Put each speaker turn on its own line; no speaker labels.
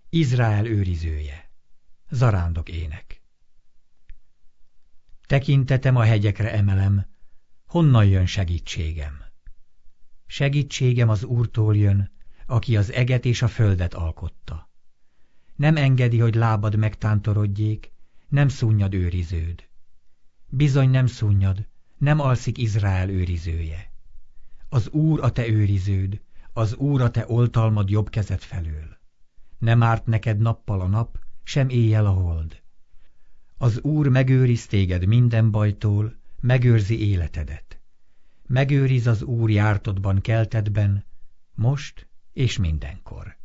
Izrael őrizője. Zarándok ének. Tekintetem a hegyekre emelem, honnan jön segítségem? Segítségem az Úrtól jön, aki az eget és a földet alkotta. Nem engedi, hogy lábad megtántorodjék, nem szunnyad őriződ. Bizony nem szunnyad, nem alszik Izrael őrizője. Az Úr a te őriződ, az Úr a te oltalmad jobb kezed felől. Nem árt neked nappal a nap, sem éjjel a hold. Az Úr megőriz téged minden bajtól, megőrzi életedet. Megőriz az Úr jártodban, keltedben, most és mindenkor.